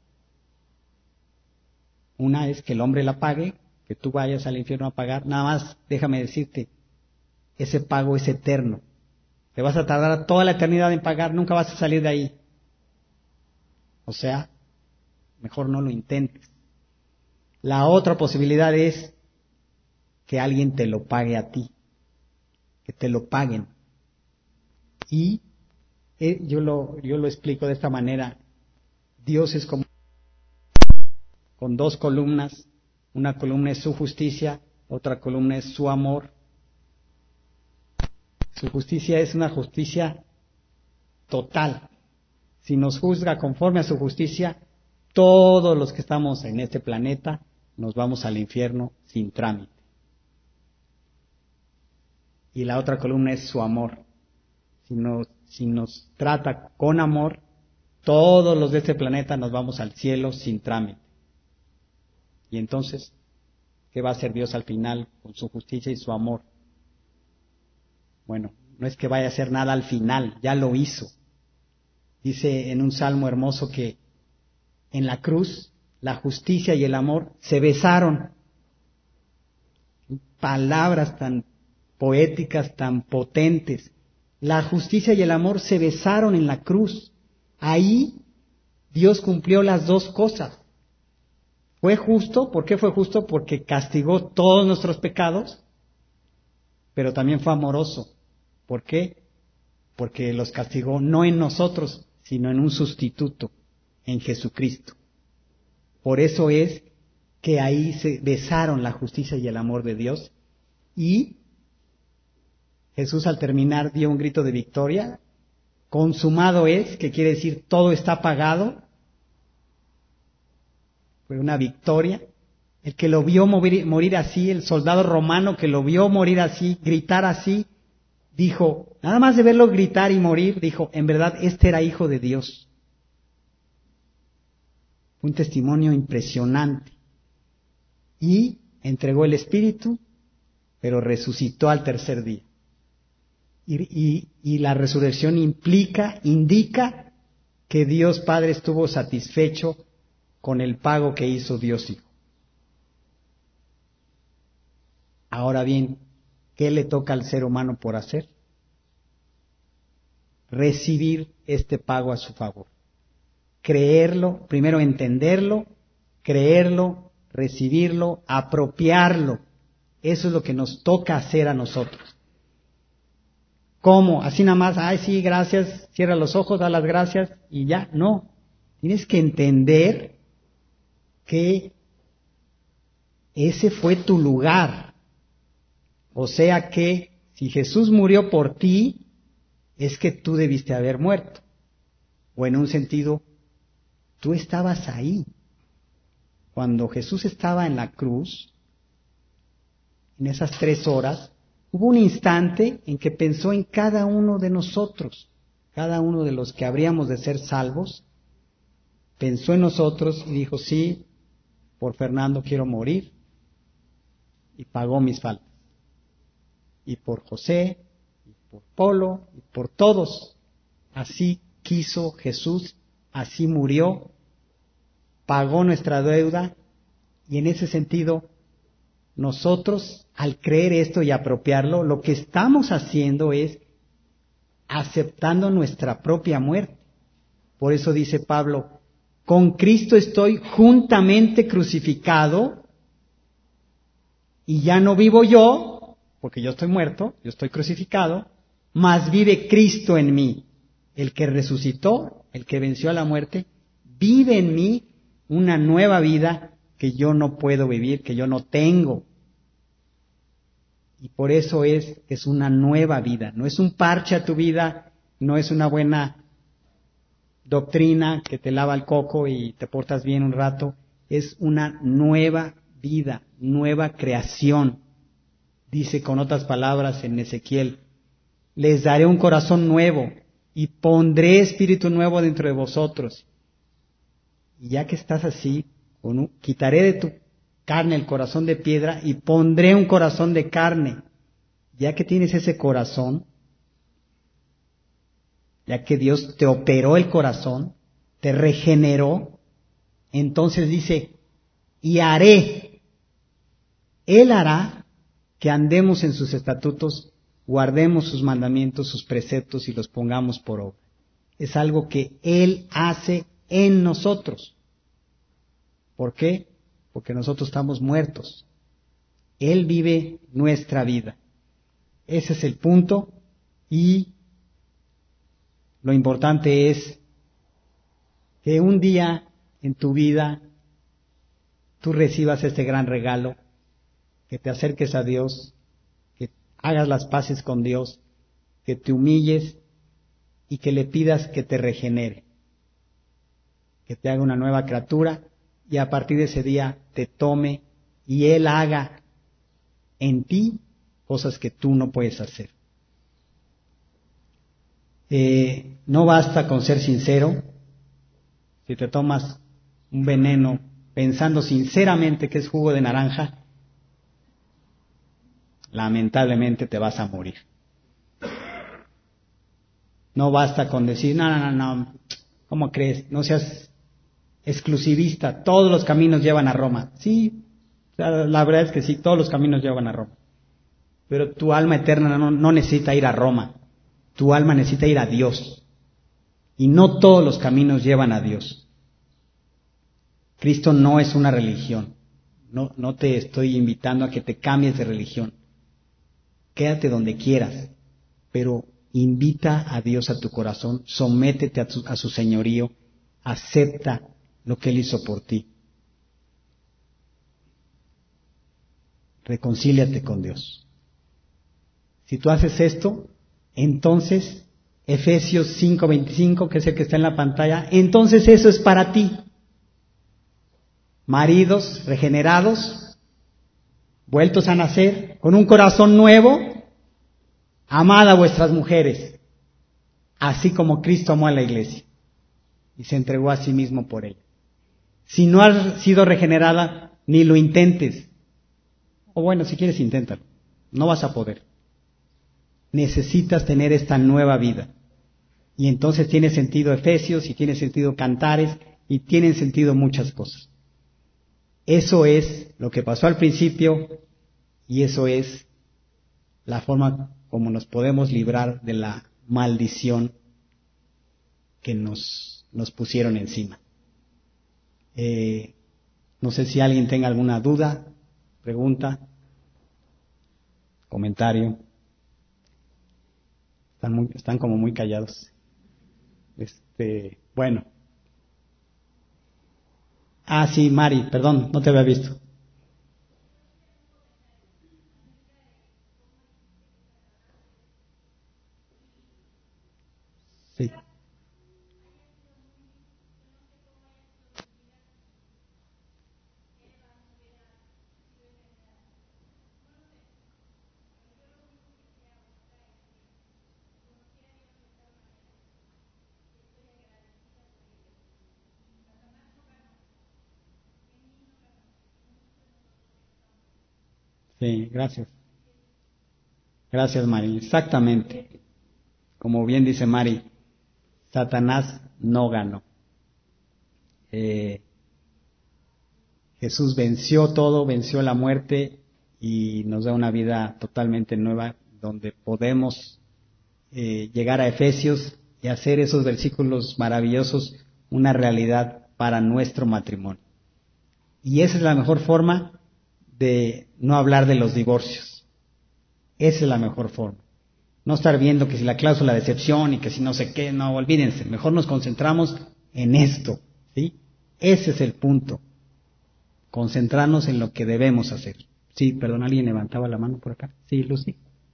que el hombre la pague, que tú vayas al infierno a pagar. Nada más, déjame decirte, ese pago es eterno. Te vas a tardar toda la eternidad en pagar, nunca vas a salir de ahí. O sea, mejor no lo intentes. La otra posibilidad es que alguien te lo pague a ti, que te lo paguen. Y yo lo explico de esta manera. Dios es como con dos columnas. Una columna es su justicia, otra columna es su amor. Su justicia es una justicia total. Si nos juzga conforme a su justicia, todos los que estamos en este planeta nos vamos al infierno sin trámite. Y la otra columna es su amor. si nos trata con amor, todos los de este planeta nos vamos al cielo sin trámite. Y entonces, ¿qué va a hacer Dios al final con su justicia y su amor? Bueno, no es que vaya a hacer nada al final, ya lo hizo. Dice en un salmo hermoso que en la cruz la justicia y el amor se besaron. Palabras tan poéticas, tan potentes. La justicia y el amor se besaron en la cruz. Ahí Dios cumplió las dos cosas. Fue justo, ¿por qué fue justo? Porque castigó todos nuestros pecados, pero también fue amoroso. ¿Por qué? Porque los castigó no en nosotros, sino en un sustituto, en Jesucristo. Por eso es que ahí se besaron la justicia y el amor de Dios, y Jesús al terminar dio un grito de victoria. Consumado es, que quiere decir todo está pagado. Fue una victoria. El que lo vio morir así, el soldado romano que lo vio morir así, gritar así, dijo, nada más de verlo gritar y morir, dijo, en verdad este era hijo de Dios. Un testimonio impresionante. Y entregó el Espíritu, pero resucitó al tercer día. Y la resurrección indica que Dios Padre estuvo satisfecho con el pago que hizo Dios Hijo. Ahora bien, ¿qué le toca al ser humano por hacer? Recibir este pago a su favor. Creerlo, primero entenderlo, creerlo, recibirlo, apropiarlo. Eso es lo que nos toca hacer a nosotros. ¿Cómo? Así nada más, ay sí, gracias, cierra los ojos, da las gracias y ya. No, tienes que entender que ese fue tu lugar. O sea que si Jesús murió por ti, es que tú debiste haber muerto. O en un sentido, tú estabas ahí. Cuando Jesús estaba en la cruz, en esas 3 horas, hubo un instante en que pensó en cada uno de nosotros, cada uno de los que habríamos de ser salvos, pensó en nosotros y dijo, sí, por Fernando quiero morir, y pagó mis faltas. Y por José, y por Polo, y por todos. Así quiso Jesús, así murió, pagó nuestra deuda, y en ese sentido, nosotros, al creer esto y apropiarlo, lo que estamos haciendo es aceptando nuestra propia muerte. Por eso dice Pablo, con Cristo estoy juntamente crucificado, y ya no vivo yo, porque yo estoy muerto, yo estoy crucificado, mas vive Cristo en mí. El que resucitó, el que venció a la muerte, vive en mí una nueva vida que yo no puedo vivir, que yo no tengo. Y por eso es una nueva vida, no es un parche a tu vida, no es una buena doctrina que te lava el coco y te portas bien un rato, es una nueva vida, nueva creación. Dice con otras palabras en Ezequiel, les daré un corazón nuevo y pondré espíritu nuevo dentro de vosotros. Y ya que estás así, quitaré de tu carne el corazón de piedra y pondré un corazón de carne. Ya que tienes ese corazón, ya que Dios te operó el corazón, te regeneró, entonces dice, y haré, Él hará que andemos en sus estatutos, guardemos sus mandamientos, sus preceptos y los pongamos por obra. Es algo que Él hace en nosotros. ¿Por qué? Porque nosotros estamos muertos. Él vive nuestra vida. Ese es el punto, y lo importante es que un día en tu vida tú recibas este gran regalo, que te acerques a Dios, que hagas las paces con Dios, que te humilles y que le pidas que te regenere, que te haga una nueva criatura y a partir de ese día te tome y Él haga en ti cosas que tú no puedes hacer. No basta con ser sincero. Si te tomas un veneno pensando sinceramente que es jugo de naranja, lamentablemente te vas a morir. No basta con decir, no, ¿cómo crees? No seas exclusivista, todos los caminos llevan a Roma. Sí, la verdad es que sí, todos los caminos llevan a Roma. Pero tu alma eterna no necesita ir a Roma, tu alma necesita ir a Dios. Y no todos los caminos llevan a Dios. Cristo no es una religión. No te estoy invitando a que te cambies de religión. Quédate donde quieras, pero invita a Dios a tu corazón, sométete a su señorío, acepta lo que Él hizo por ti. Reconcíliate con Dios. Si tú haces esto, entonces, Efesios 5:25, que es el que está en la pantalla, entonces eso es para ti. Maridos regenerados, vueltos a nacer, con un corazón nuevo, amad a vuestras mujeres, así como Cristo amó a la iglesia y se entregó a sí mismo por ella. Si no has sido regenerada, ni lo intentes. O bueno, si quieres, inténtalo. No vas a poder. Necesitas tener esta nueva vida. Y entonces tiene sentido Efesios, y tiene sentido Cantares, y tienen sentido muchas cosas. Eso es lo que pasó al principio, y eso es la forma como nos podemos librar de la maldición que nos pusieron encima. No sé si alguien tenga alguna duda, pregunta, comentario. Están como muy callados. Bueno. Sí, Mari, perdón, no te había visto. Sí. Sí, gracias. Gracias, Mari. Exactamente. Como bien dice Mari, Satanás no ganó. Jesús venció todo, venció la muerte y nos da una vida totalmente nueva donde podemos llegar a Efesios y hacer esos versículos maravillosos una realidad para nuestro matrimonio. Y esa es la mejor forma de no hablar de los divorcios. Esa es la mejor forma. No estar viendo que si la cláusula de excepción y que si no sé qué, no, olvídense. Mejor nos concentramos en esto, ¿sí? Ese es el punto. Concentrarnos en lo que debemos hacer. Sí, perdón, alguien levantaba la mano por acá. Sí, Lucy.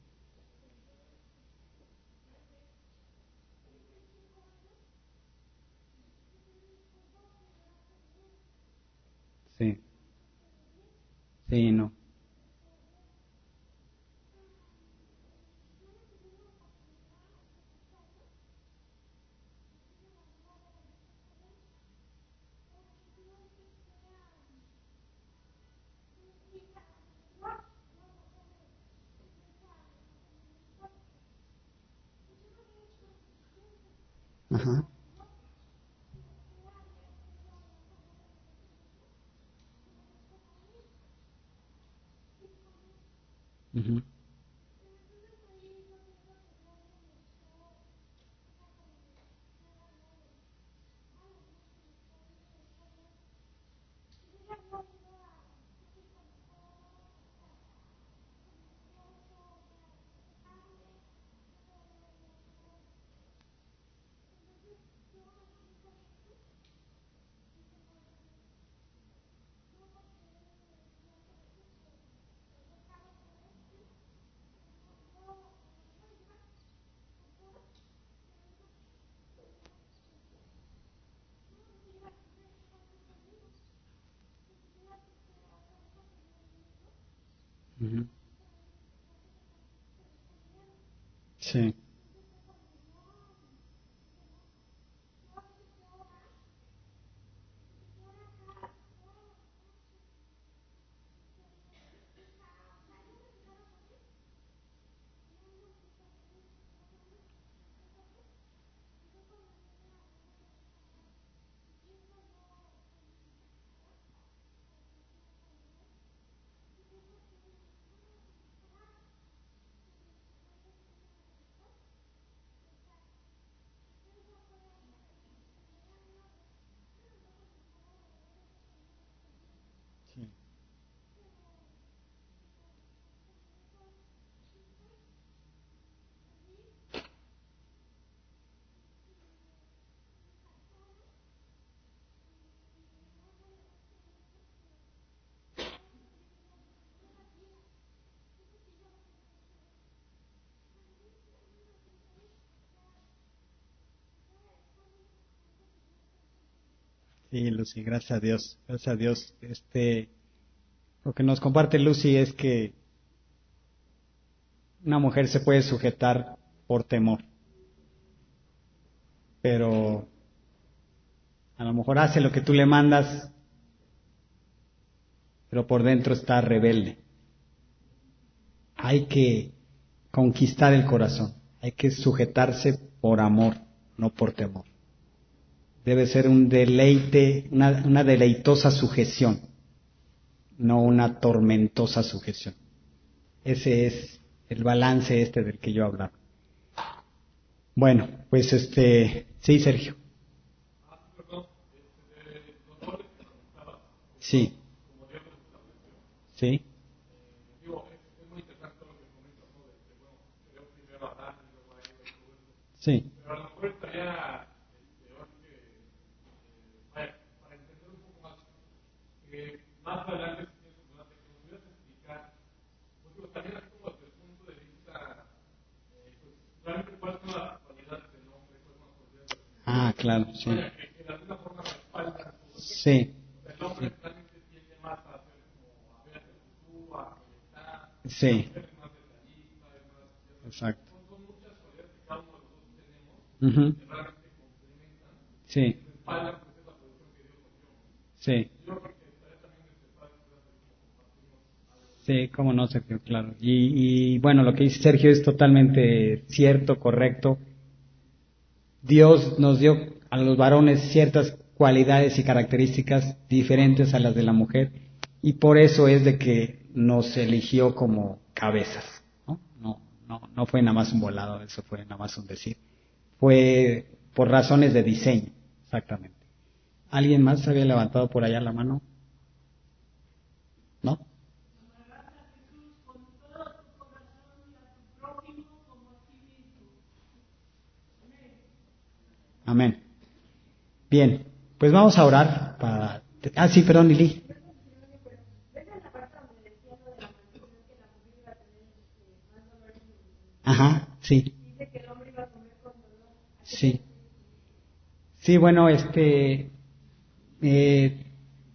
Sí, sí, no. Ajá. Ujú, ujú. Sí, Sí, Lucy, gracias a Dios, gracias a Dios. Lo que nos comparte Lucy es que una mujer se puede sujetar por temor, pero a lo mejor hace lo que tú le mandas, pero por dentro está rebelde. Hay que conquistar el corazón, hay que sujetarse por amor, no por temor. Debe ser un deleite, una deleitosa sujeción, no una tormentosa sujeción. Ese es el balance del que yo hablaba. Bueno, pues sí, Sergio. Sí. Sí. Sí. Ah, claro, sí. Sí. Sí. Exacto. Ujú. Sí. Sí. Sí, cómo no, Sergio, claro. Y bueno, lo que dice Sergio es totalmente cierto, correcto. Dios nos dio a los varones ciertas cualidades y características diferentes a las de la mujer y por eso es de que nos eligió como cabezas, ¿no? No fue nada más un volado, eso fue nada más un decir. Fue por razones de diseño, exactamente. ¿Alguien más había levantado por allá la mano? ¿No? Amén. Bien, pues vamos a orar para... Ah, sí, perdón, Lili. Ajá, sí. Sí. Sí, bueno, eh,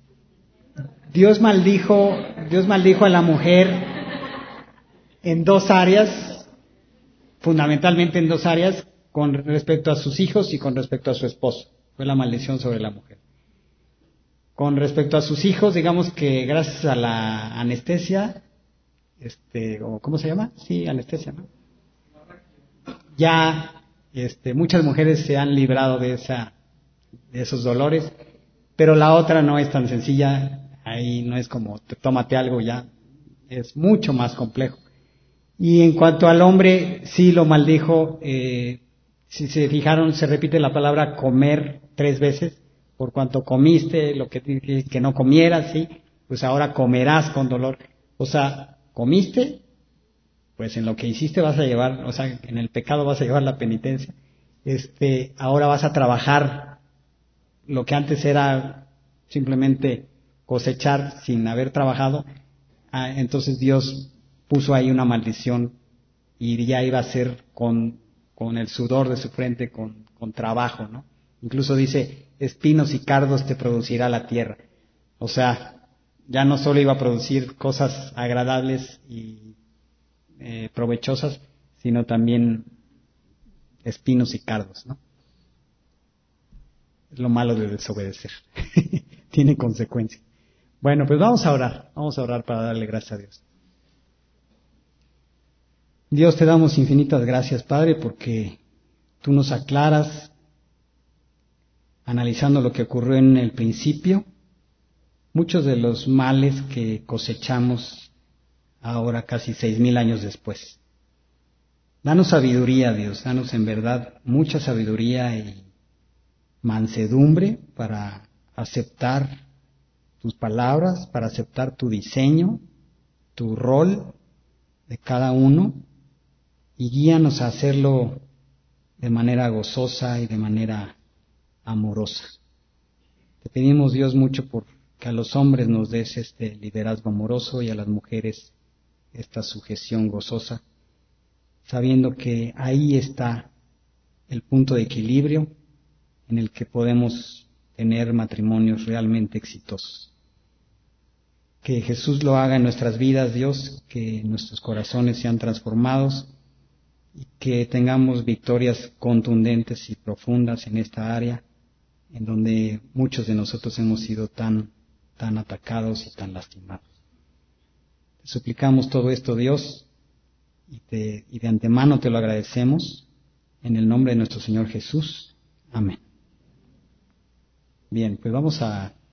Dios maldijo a la mujer en dos áreas, fundamentalmente en dos áreas, con respecto a sus hijos y con respecto a su esposo. Fue la maldición sobre la mujer. Con respecto a sus hijos, digamos que gracias a la anestesia, o ¿cómo se llama? Sí, anestesia, ¿no? Ya, muchas mujeres se han librado de esos dolores, pero la otra no es tan sencilla, ahí no es como tómate algo ya, es mucho más complejo. Y en cuanto al hombre, sí lo maldijo, si se fijaron, se repite la palabra comer 3 veces, por cuanto comiste lo que no comieras, sí, pues ahora comerás con dolor. O sea, comiste, pues en lo que hiciste vas a llevar, o sea, en el pecado vas a llevar la penitencia. Ahora vas a trabajar lo que antes era simplemente cosechar sin haber trabajado. Entonces Dios puso ahí una maldición y ya iba a ser con el sudor de su frente, con trabajo, ¿no? Incluso dice, espinos y cardos te producirá la tierra. O sea, ya no solo iba a producir cosas agradables y provechosas, sino también espinos y cardos, ¿no? Es lo malo de desobedecer. Tiene consecuencias. Bueno, pues vamos a orar para darle gracias a Dios. Dios, te damos infinitas gracias, Padre, porque tú nos aclaras, analizando lo que ocurrió en el principio, muchos de los males que cosechamos ahora casi 6000 años después. Danos sabiduría, Dios, danos en verdad mucha sabiduría y mansedumbre para aceptar tus palabras, para aceptar tu diseño, tu rol de cada uno y guíanos a hacerlo de manera gozosa y de manera amorosa. Te pedimos, Dios, mucho por que a los hombres nos des este liderazgo amoroso y a las mujeres esta sujeción gozosa, sabiendo que ahí está el punto de equilibrio en el que podemos tener matrimonios realmente exitosos. Que Jesús lo haga en nuestras vidas, Dios, que nuestros corazones sean transformados y que tengamos victorias contundentes y profundas en esta área, en donde muchos de nosotros hemos sido tan atacados y tan lastimados. Te suplicamos todo esto, Dios, y de antemano te lo agradecemos, en el nombre de nuestro Señor Jesús. Amén. Bien, pues vamos a